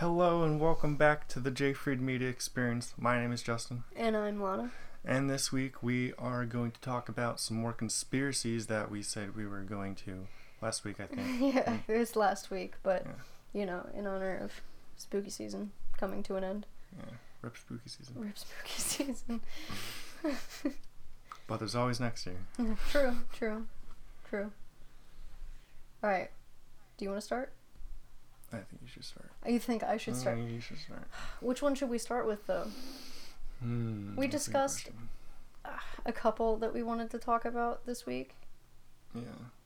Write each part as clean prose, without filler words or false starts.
Hello and welcome back to the J. Fried Media Experience. My name is Justin. And I'm Lana. And this week we are going to talk about some more conspiracies that we said we were going to last week, I think. Yeah, it was last week, but, you know, in honor of spooky season coming to an end. Yeah, rip spooky season. Rip spooky season. But there's always next year. True. Alright, do you want to start? I think you should start. You think I should start? You should start. Which one should we start with, though? We discussed a couple that we wanted to talk about this week. Yeah.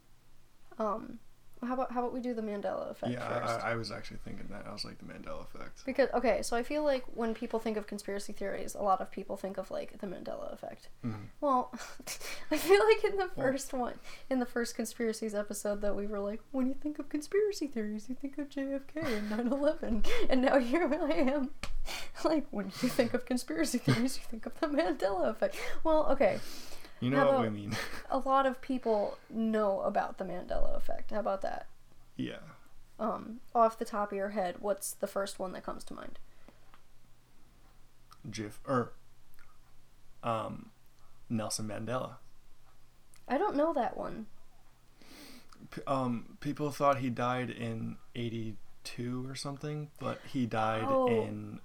How about we do the Mandela effect first? I was actually thinking that. I was like, the Mandela effect. Because, okay, so I feel like when people think of conspiracy theories, a lot of people think of, like, the Mandela effect. Mm-hmm. Well, I feel like in the first conspiracies episode that we were like, when you think of conspiracy theories, you think of JFK and 9/11. And now here I am. Like, when you think of conspiracy theories, you think of the Mandela effect. Well, okay. You know what we mean. A lot of people know about the Mandela effect. How about that? Yeah. Off the top of your head, what's the first one that comes to mind? Nelson Mandela. I don't know that one. People thought he died in 82 or something, but he died in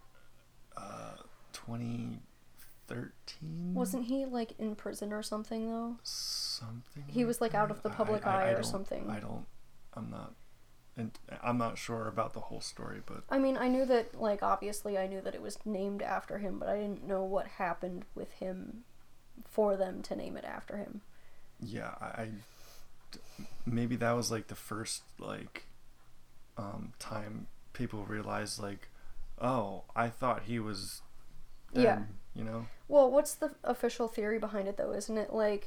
2013. Wasn't he, like, in prison or something, though? Something. He was, like, out of the public eye or something. I'm not sure about the whole story, but... I mean, I knew that, like, obviously I knew that it was named after him, but I didn't know what happened with him for them to name it after him. Yeah, maybe that was, like, the first, like, time people realized, like, oh, I thought he was dead, yeah. You know? Well, what's the official theory behind it, though? Isn't it, like,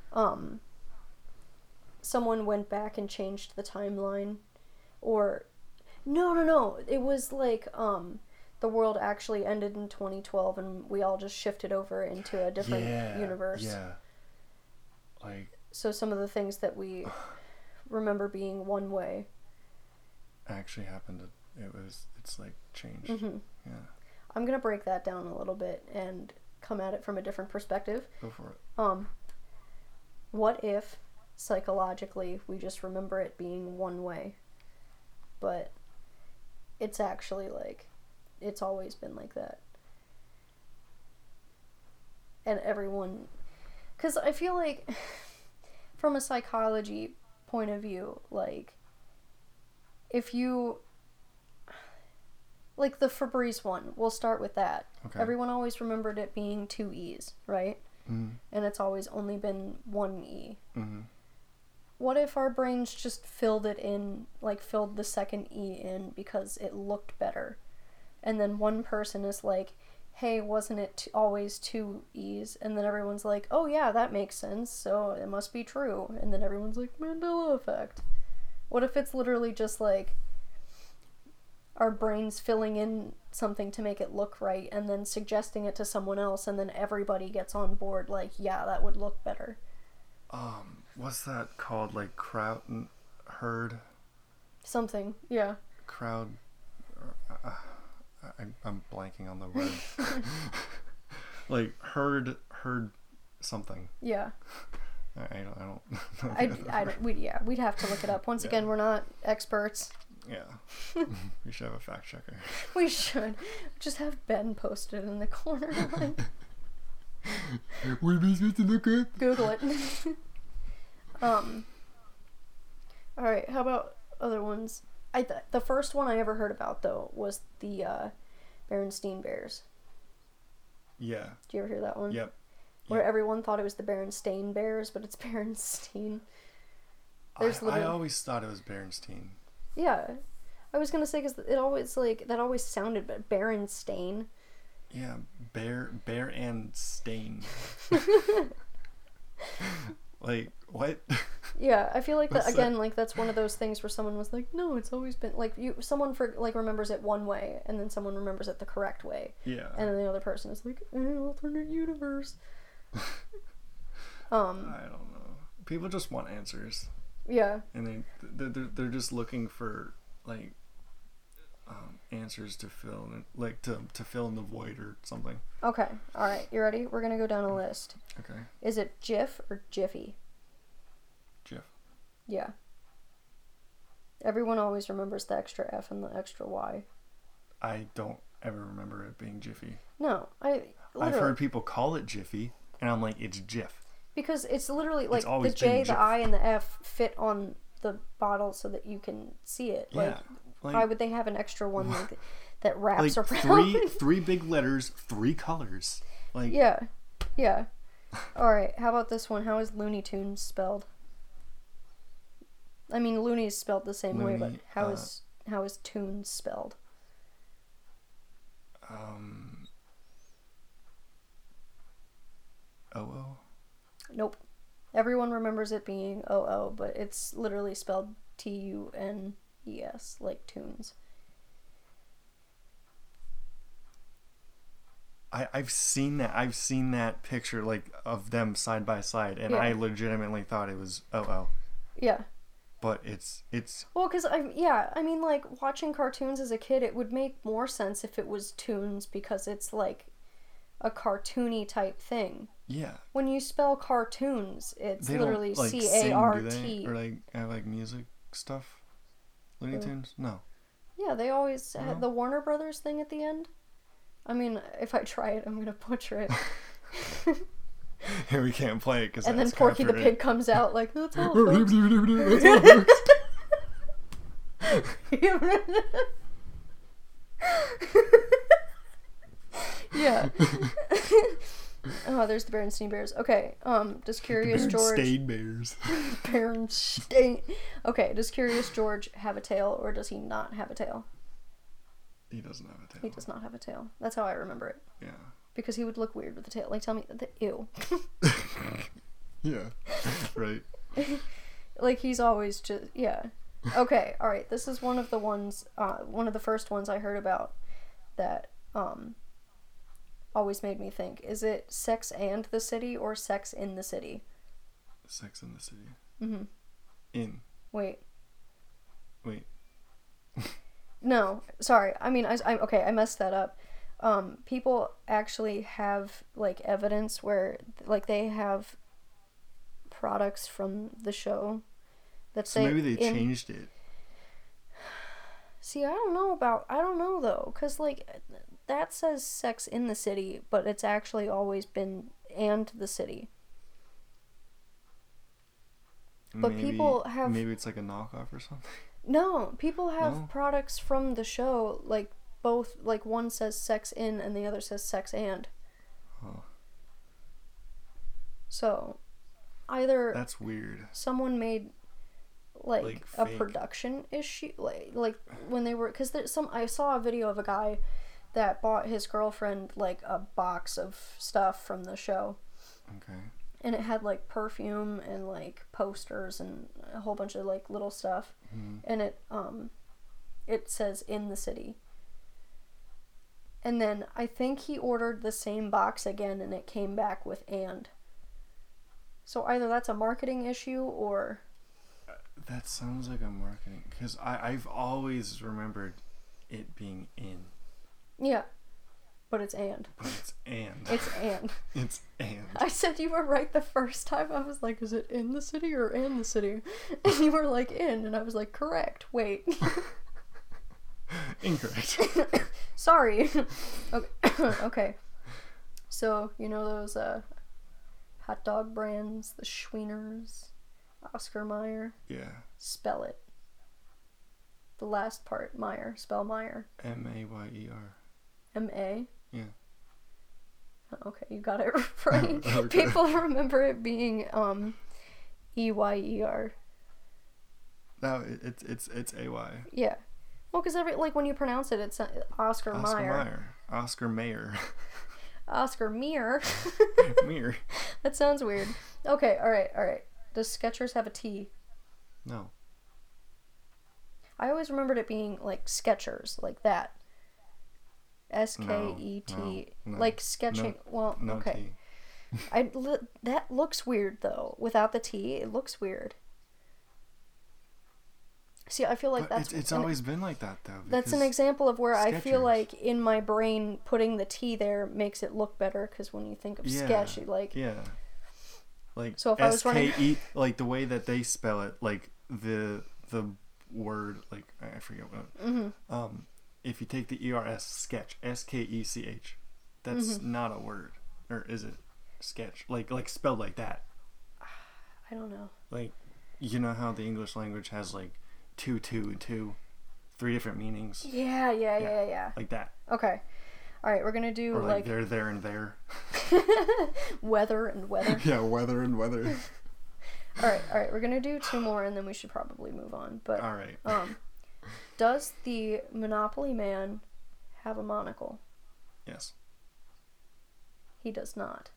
someone went back and changed the timeline? Or, no, it was, like, the world actually ended in 2012 and we all just shifted over into a different universe. Yeah. Like... So some of the things that we remember being one way actually happened. It's, like, changed. Mm-hmm. Yeah. I'm gonna break that down a little bit and come at it from a different perspective. Go for it. What if, psychologically, we just remember it being one way, but it's actually, like, it's always been like that. And everyone... Because I feel like, from a psychology point of view, like, if you... Like, the Febreze one, we'll start with that. Okay. Everyone always remembered it being 2 E's, right? Mm-hmm. And it's always only been 1 E. Mm-hmm. What if our brains just filled the second E in because it looked better? And then one person is like, hey, wasn't it always 2 E's? And then everyone's like, oh yeah, that makes sense, so it must be true. And then everyone's like, Mandela effect. What if it's literally just, like, our brains filling in something to make it look right and then suggesting it to someone else and then everybody gets on board, like, yeah, that would look better. What's that called? Like, herd? Something, yeah. Crowd... I'm blanking on the word. Like, herd something. Yeah. I don't we'd have to look it up. Once again, we're not experts. Yeah. We should have a fact checker. We should. Just have Ben posted in the corner. Like, what are we supposed to look up? Google it. Alright, how about other ones? The first one I ever heard about, though, was the Berenstain Bears. Yeah. Did you ever hear that one? Yep. Where everyone thought it was the Berenstain Bears, but it's Berenstein. I always thought it was Berenstain. Yeah. I was gonna say, because it always, like, that always sounded, but Berenstain. Yeah, bear and stain. Like, what? Yeah, I feel like that, again, like, that's one of those things where someone was like, no, it's always been, like, someone remembers it one way, and then someone remembers it the correct way. Yeah. And then the other person is like, alternate universe. I don't know. People just want answers. Yeah. And they're just looking for, like, answers to fill in, like to fill in the void or something. Okay, alright, you ready? We're gonna go down a list. Okay. Is it Jif or Jiffy? Jif. Yeah. Everyone always remembers the extra F and the extra Y. I don't ever remember it being Jiffy. No, I've heard people call it Jiffy, and I'm like, it's Jif. Because it's literally like the always J, been the Jif. I, and the F fit on the bottle so that you can see it. Yeah. Like, why would they have an extra one that wraps like around? three big letters, 3 colors. Like Yeah. Alright, how about this one? How is Looney Tunes spelled? I mean, Looney is spelled the same way, but how is Tunes spelled? OO? Nope. Everyone remembers it being OO, but it's literally spelled TUNES, like tunes. I've seen that picture, like, of them side by side, and Yeah. I legitimately thought it was OO. Yeah. But it's Well, because I mean, like, watching cartoons as a kid, it would make more sense if it was tunes because it's like a cartoony type thing. yeah. When you spell cartoons, it's They literally don't, like, CART. sing, do they? Or like have like music stuff. Looney Tunes? No. Yeah, they always had the Warner Brothers thing at the end. I mean, if I try it, I'm gonna butcher it. Here we can't play it because And then Porky the Pig comes out like, that's all, folks. That's all, folks. Yeah. Oh, there's the Berenstain Bears. Okay, does Curious George... Berenstain Bears. Berenstain... Okay, does Curious George have a tail, or does he not have a tail? He doesn't have a tail. He does not have a tail. That's how I remember it. Yeah. Because he would look weird with a tail. Like, tell me... Ew. Yeah. Right. Like, he's always just... Yeah. Okay, alright. This is one of the ones... one of the first ones I heard about that, always made me think. Is it Sex and the City or Sex in the City? Sex in the City. Mm-hmm. In. Wait. No, sorry. I mean, I messed that up. People actually have, like, evidence where, like, they have products from the show that say... So maybe they changed it. See, I don't know, though, because, like, that says Sex in the City, but it's actually always been and the city. But people have... Maybe it's like a knockoff or something. No, people have products from the show, like, both, like, one says Sex in and the other says Sex and. Huh. So, either... That's weird. Someone made... Like a fake. production issue, like when they were, because I saw a video of a guy that bought his girlfriend like a box of stuff from the show. Okay. And it had like perfume and like posters and a whole bunch of like little stuff. Mm-hmm. And it says in the city. And then I think he ordered the same box again and it came back with and. So either that's a marketing issue or... That sounds like a marketing, because I've always remembered it being in. Yeah, but it's and. But it's and. It's and. It's and. I said you were right the first time. I was like, is it in the city or in the city? And you were like, in, and I was like, correct. Wait. Incorrect. Sorry. Okay. Okay. So, you know those hot dog brands, the Schwieners? Oscar Mayer. Yeah. Spell it. The last part, Meyer. Spell Meyer. M-A-Y-E-R. M-A? Yeah. Okay, you got it right. Okay. People remember it being E-Y-E-R. No, it's A-Y. Yeah. Well, because like when you pronounce it, it's Oscar Mayer. Oscar Mayer. Oscar Meyer. Meyer. That sounds weird. Okay, alright. Does Skechers have a T? No. I always remembered it being like Skechers, like that. S-K-E-T. No. Like sketching. No okay. T. That looks weird though. Without the T, it looks weird. See, I feel like But that's it's always been like that though. that's an because example of where I feel Skechers. like in my brain putting the T there makes it look better because when you think of Yeah. sketch, you like Yeah. Like So if I was running- SKE, like the way that they spell it, like the word, like I forget what. If you take the ERS, sketch, SKECH, that's not a word, or is it? Sketch, like spelled like that. I don't know. Like, you know how the English language has like two and two, three different meanings, Yeah. like that, Okay. All right, we're gonna do or like like there and there. weather and weather. Yeah, weather and weather. All right, we're gonna do 2 more and then we should probably move on. But All right. does the Monopoly Man have a monocle? Yes. He does not.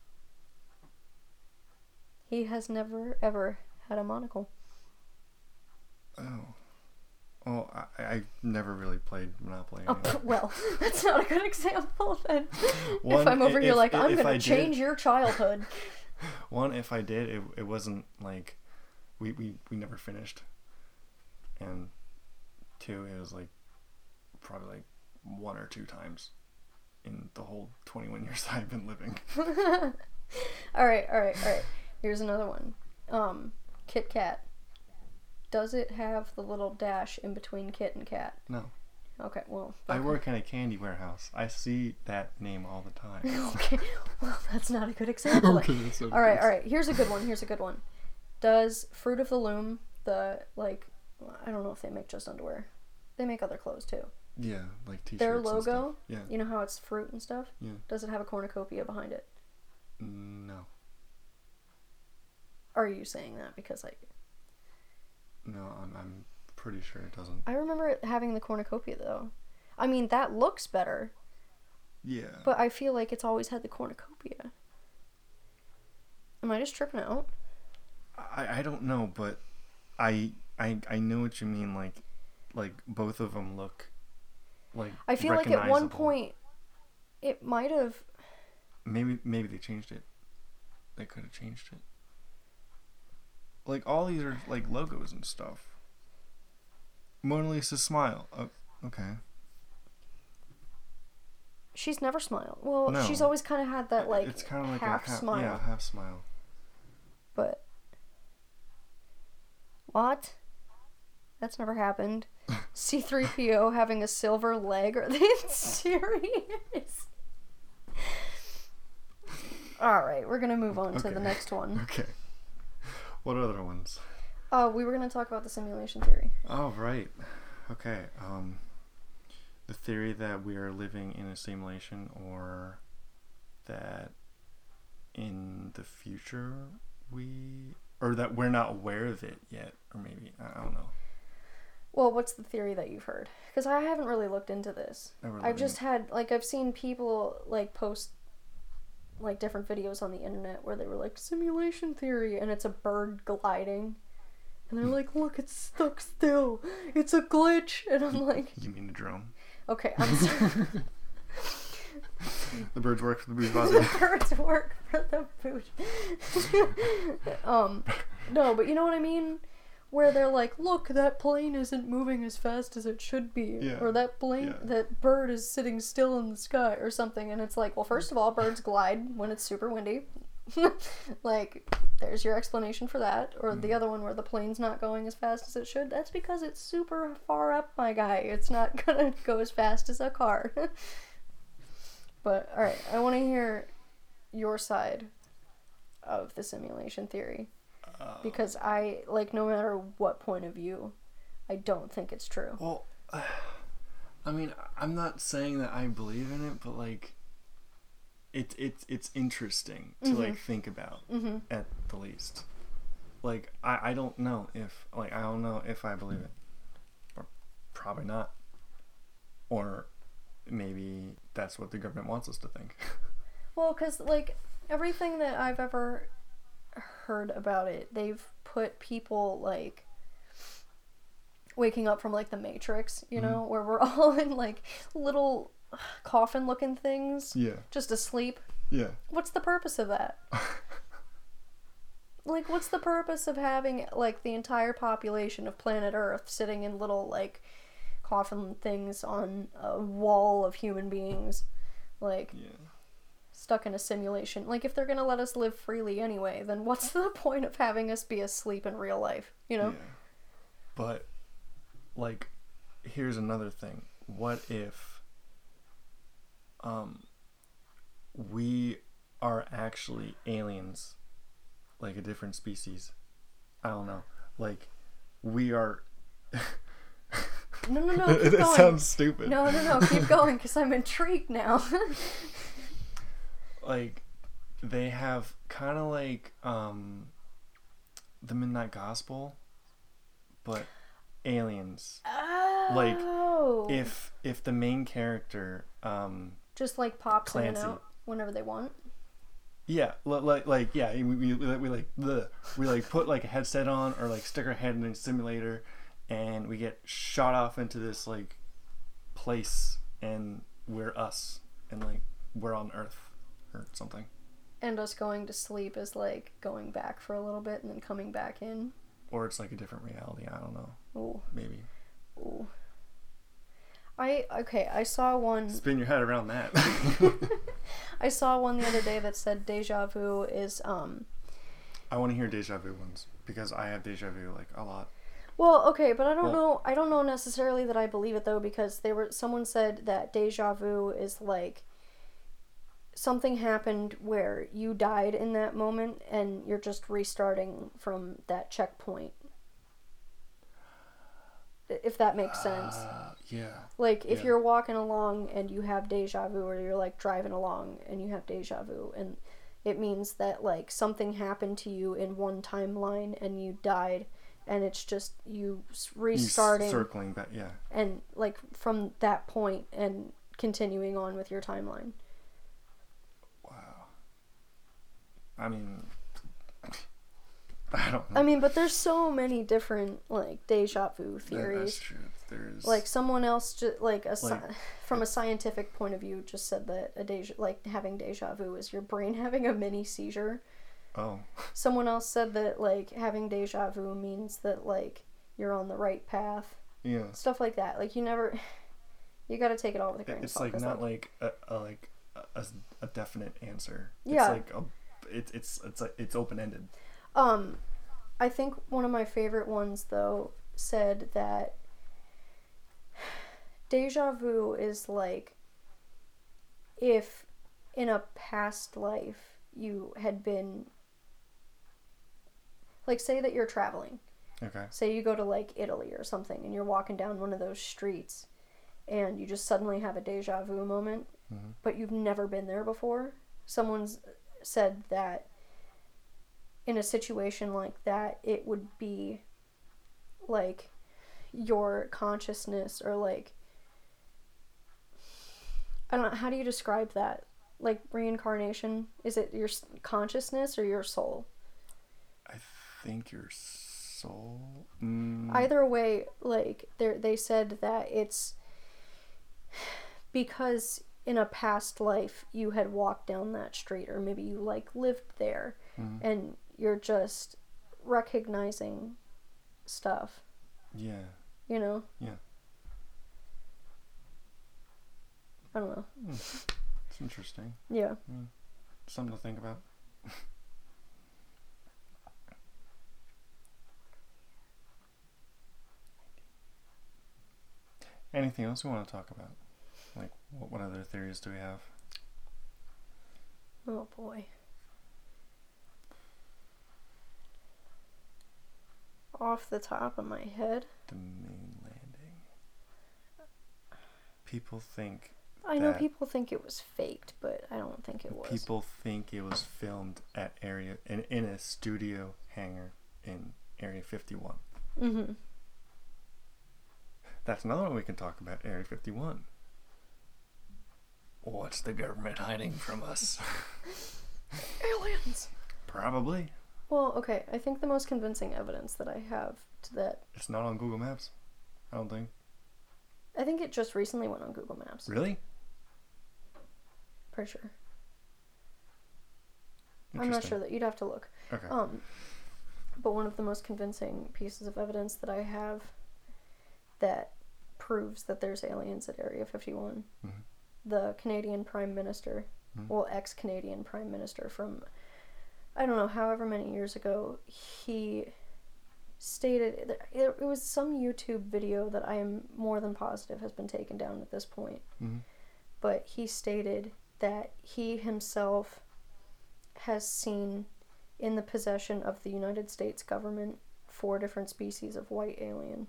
He has never ever had a monocle. Oh. Well, I never really played Monopoly. Oh, Anyway. well, that's not a good example then. if One, I'm over here if- like, I'm if gonna I change did- your childhood. One, if I did, it wasn't like we never finished. And 2, it was like probably like 1 or 2 times in the whole 21 years that I've been living. All right. Here's another one. Kit Kat. Does it have the little dash in between Kit and Kat? No. Okay, well. I work in a candy warehouse. I see that name all the time. Okay, well, that's not a good example. that's so All right. Here's a good one. Does Fruit of the Loom, I don't know if they make just underwear. They make other clothes too. Yeah, like t-shirts. Their and stuff. logo, Yeah. you know how it's fruit and stuff? Yeah. Does it have a cornucopia behind it? No. Are you saying that because No, I'm pretty sure it doesn't. I remember it having the cornucopia though. I mean, that looks better, Yeah. but I feel like it's always had the cornucopia. Am I just tripping out? I don't know, but I know what you mean. Like both of them look like. I feel like at one recognizable. point it might have. Maybe they changed it. They could have changed it. Like all these are like logos and stuff. Mona Lisa smile. Oh, okay. She's never smiled. Well, No. she's always kind of had that like it's kind of like half a smile. Yeah, half smile. But what? That's never happened. C-3PO having a silver leg? Are they serious? Alright, we're gonna move on to Okay. the next one. Okay. What other ones? We were gonna talk about the simulation theory. Oh, right. Okay. The theory that we are living in a simulation, or that in the future or that we're not aware of it yet, or maybe, I don't know. Well, what's the theory that you've heard? Because I haven't really looked into this. That we're I've just living- had, I've seen people, post, different videos on the internet where they were like, simulation theory, and it's a bird gliding. And they're like, look, it's stuck still. It's a glitch. And I'm like, You mean a drone? okay, I'm sorry. The birds work for the The bourgeoisie. birds work for the boot. No, but you know what I mean? Where they're like, look, that plane isn't moving as fast as it should be. Yeah. Or that that bird is sitting still in the sky or something. And it's like, well, first of all, birds glide when it's super windy. There's your explanation for that. Or the other one where the plane's not going as fast as it should. That's because it's super far up, my guy. It's not gonna go as fast as a car. But, alright, I want to hear your side of the simulation theory. Because I, no matter what point of view, I don't think it's true. Well, I mean, I'm not saying that I believe in it, but it's interesting to think about at the least. I don't know if I believe it, or probably not, or maybe that's what the government wants us to think. Well, because everything that I've ever heard about it, they've put people waking up from the Matrix, you know, where we're all in little coffin looking things, Yeah. just asleep. Yeah. What's the purpose of that? Like, what's the purpose of having, like, the entire population of planet Earth sitting in little, like, coffin things on a wall of human beings? Like, Yeah. stuck in a simulation. Like, if they're gonna let us live freely anyway, then what's the point of having us be asleep in real life, you know? Yeah. But, like, here's another thing. What if we are actually aliens, like a different species? I don't know. Like, we are... No, keep It going. sounds stupid. No, keep going, because I'm intrigued now. Like, they have kind of like the Midnight Gospel, but aliens. Oh. Like, if the main character just like pops Clancy. in and out whenever they want. Yeah, like yeah, we like put like a headset on or like stick our head in a simulator, and we get shot off into this like place, and we're us, and like we're on Earth or something. And us going to sleep is like going back for a little bit and then coming back in. Or it's like a different reality. I don't know. Ooh. Maybe. Ooh. I saw one. Spin your head around that. I saw one the other day that said deja vu is I want to hear deja vu ones because I have deja vu like a lot. Well, okay, but I don't know necessarily that I believe it though, because someone said that deja vu is like something happened where you died in that moment and you're just restarting from that checkpoint. If that makes sense. Yeah. Like, if you're walking along and you have deja vu, or you're, like, driving along and you have deja vu, and it means that, like, something happened to you in one timeline and you died, and it's just you restarting. Circling back, yeah. And, like, from that point and continuing on with your timeline. Wow. I mean... I don't know. I mean, but there's so many different, like, deja vu theories. That's true. There's... Like, someone else, just, from a scientific point of view, just said that having deja vu is your brain having a mini seizure. Oh. Someone else said that, like, having deja vu means that, like, you're on the right path. Yeah. Stuff like that. Like, you gotta take it all with a grain of salt. It's, like, not, like, a definite answer. Yeah. It's like, it's open-ended. I think one of my favorite ones, though, said that deja vu is like if in a past life you had been, like, say that you're traveling. Okay. Say you go to, like, Italy or something, and you're walking down one of those streets, and you just suddenly have a deja vu moment, but you've never been there before. Someone's said that in a situation like that, it would be like your consciousness, or like, I don't know, how do you describe that? Like reincarnation? Is it your consciousness or your soul? I think your soul. Either way, like they said that it's because in a past life you had walked down that street, or maybe you like lived there, and you're just recognizing stuff. Yeah. You know? Yeah. I don't know. It's interesting. Yeah. Something to think about. Anything else you want to talk about? Like, what other theories do we have? Oh boy. Off the top of my head, The moon landing. People think... I know people think it was faked, but I don't think it was. People think it was filmed at in a studio hangar in Area 51. Mm-hmm. That's another one we can talk about, Area 51. What's the government hiding from us? Aliens! Probably. Well, okay, I think the most convincing evidence that I have to that... It's not on Google Maps, I don't think. I think it just recently went on Google Maps. Really? Pretty sure. I'm not sure that you'd have to look. Okay. But one of the most convincing pieces of evidence that I have that proves that there's aliens at Area 51, the Canadian Prime Minister, well, ex-Canadian Prime Minister from, I don't know, however many years ago, he stated, it was some YouTube video that I am more than positive has been taken down at this point, but he stated that he himself has seen in the possession of the United States government 4 different species of white alien.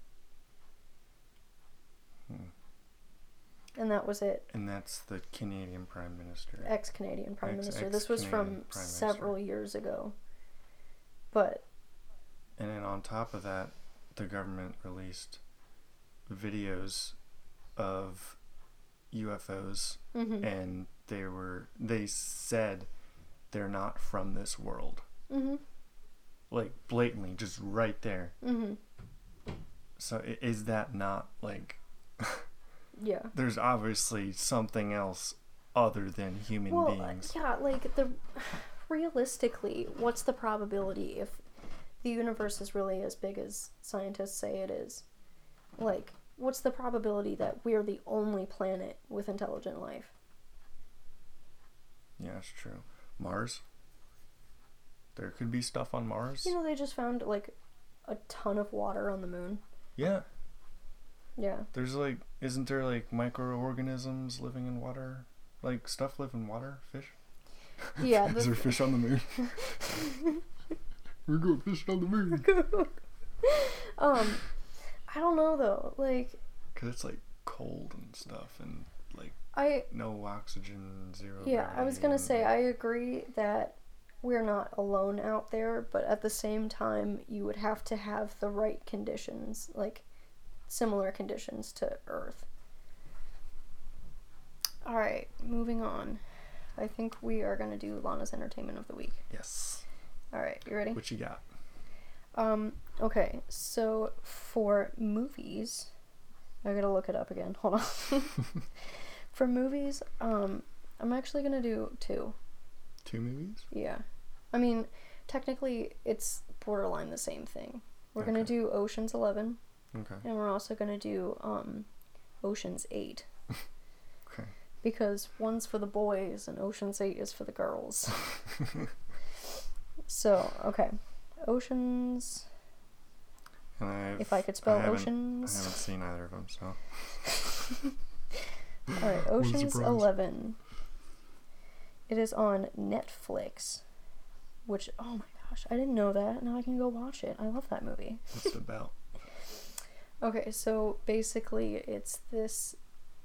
And that was it. And that's the Canadian Prime Minister. Ex-Canadian Prime Minister. This was from several years ago. But... And then on top of that, the government released videos of UFOs, and they said they're not from this world. Like, blatantly, just right there. So is that not, like... Yeah. There's obviously something else other than human beings. Yeah, like, realistically, what's the probability if the universe is really as big as scientists say it is? Like, what's the probability that we're the only planet with intelligent life? Yeah, that's true. Mars? There could be stuff on Mars? You know, they just found, like, a ton of water on the moon. Yeah. Yeah. There's, like, isn't there, like, microorganisms living in water? Like, stuff live in water? Fish? Yeah. Is there fish on the moon? We're going fishing on the moon. I don't know, though. Like... Because it's, like, cold and stuff, and, like, no oxygen, zero Yeah, I was gonna say, I agree that we're not alone out there, but at the same time, you would have to have the right conditions, like, similar conditions to Earth. Alright, moving on. I think we are gonna do Lana's Entertainment of the Week. Yes. Alright, you ready? What you got? Okay, so for movies, I gotta look it up again, hold on. For movies, I'm actually gonna do 2. 2 movies? Yeah. I mean, technically, it's borderline the same thing. We're gonna do Ocean's 11. Okay. And we're also gonna do, Ocean's 8. Okay. Because one's for the boys and Ocean's 8 is for the girls. So, okay. Oceans... If I could spell Oceans... I haven't seen either of them, so... Alright, Ocean's 11. It is on Netflix. Which, oh my gosh, I didn't know that. Now I can go watch it. I love that movie. What's it about? Okay, so basically it's this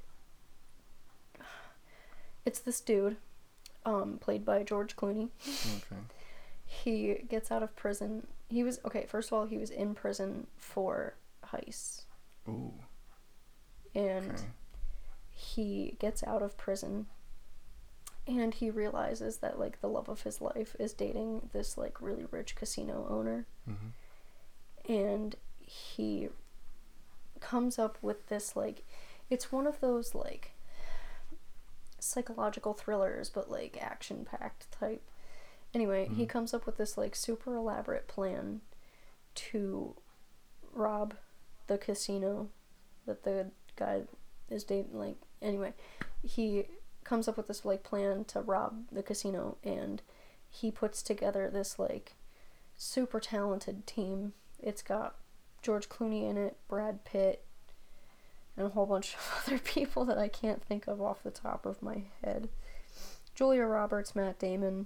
dude, played by George Clooney. Okay. He gets out of prison. First of all, he was in prison for heists. Ooh. And he gets out of prison, and he realizes that, like, the love of his life is dating this, like, really rich casino owner. And he comes up with this, like, it's one of those, like, psychological thrillers, but, like, action-packed type. Anyway, he comes up with this, like, super elaborate plan to rob the casino that the guy is dating, like, anyway, he comes up with this, like, plan to rob the casino, and he puts together this, like, super talented team. It's got George Clooney in it, Brad Pitt, and a whole bunch of other people that I can't think of off the top of my head. Julia Roberts, Matt Damon.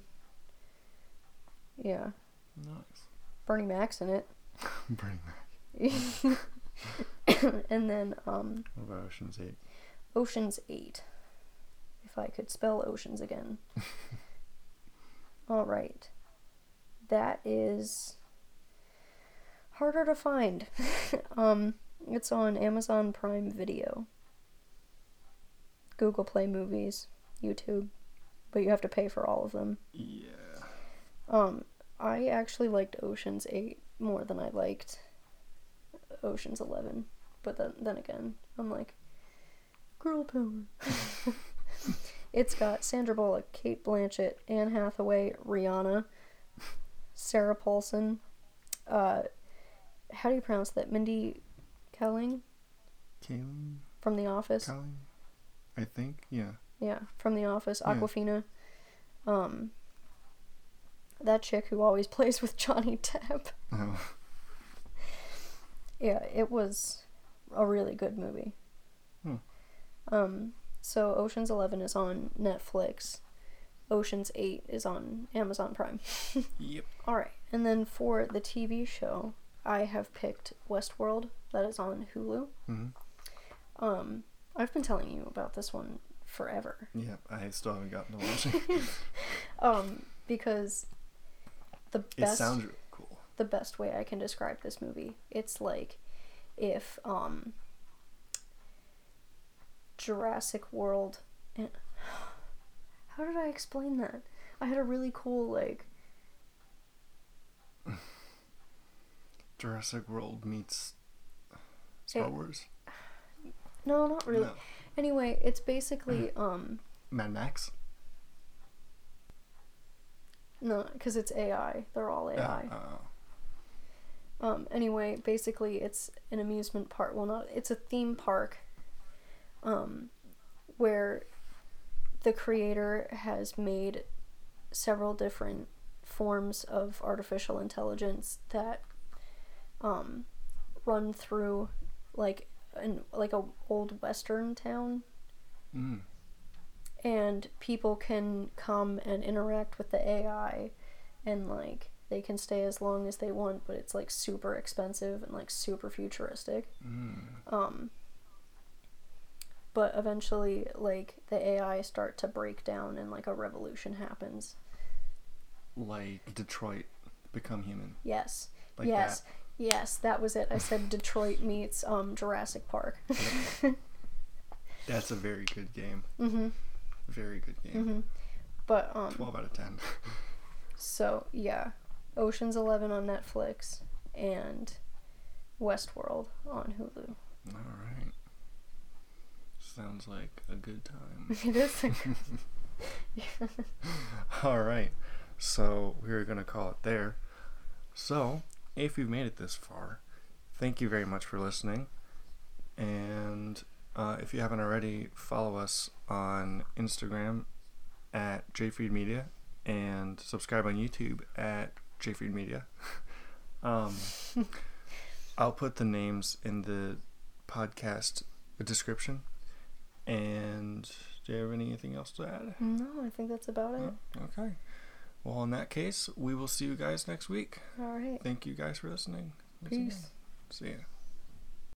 Yeah. Nice. Bernie Mac's in it. Bernie Mac. And then, what about Ocean's 8? Ocean's 8. If I could spell Oceans again. Alright. That is harder to find. It's on Amazon Prime Video, Google Play Movies, YouTube, but you have to pay for all of them. Yeah. I actually liked Ocean's 8 more than I liked Ocean's 11, but then again, I'm like, girl power. It's got Sandra Bullock, Cate Blanchett, Anne Hathaway, Rihanna, Sarah Paulson, how do you pronounce that? Mindy Kaling Kaling? from The Office. Kaling? I think, yeah. Yeah, from The Office. Yeah. Awkwafina. That chick who always plays with Johnny Depp. Oh. Yeah, it was a really good movie. So Ocean's 11 is on Netflix. Ocean's 8 is on Amazon Prime. Yep. Alright, and then for the TV show, I have picked Westworld. That is on Hulu. Mm-hmm. I've been telling you about this one forever. Yep, I still haven't gotten to watching. Because It sounds really cool. The best way I can describe this movie, it's like if Jurassic World and how did I explain that? I had a really cool like Jurassic World meets Star Wars? No, not really. No. Anyway, it's basically Mad Max? No, because it's AI. They're all AI. Anyway, basically it's an amusement park. Well, it's a theme park where the creator has made several different forms of artificial intelligence that run through like a old western town. Mm. And people can come and interact with the AI, and like they can stay as long as they want, but it's like super expensive and like super futuristic. Mm. But eventually like the AI start to break down and like a revolution happens. Like Detroit Become Human. Yes. Like yes. that. Yes, that was it. I said Detroit meets Jurassic Park. That's a very good game. Mm-hmm. Very good game. Mm-hmm. But 12 out of 10. So yeah, Ocean's 11 on Netflix and Westworld on Hulu. All right. Sounds like a good time. It is. Yeah. All right. So we're going to call it there. So if you've made it this far, thank you very much for listening. And if you haven't already, follow us on Instagram at JFreedMedia and subscribe on YouTube at JFreedMedia. I'll put the names in the podcast description. And do you have anything else to add? No, I think that's about it. Okay. Well, in that case, we will see you guys next week. All right. Thank you guys for listening. Peace. See ya.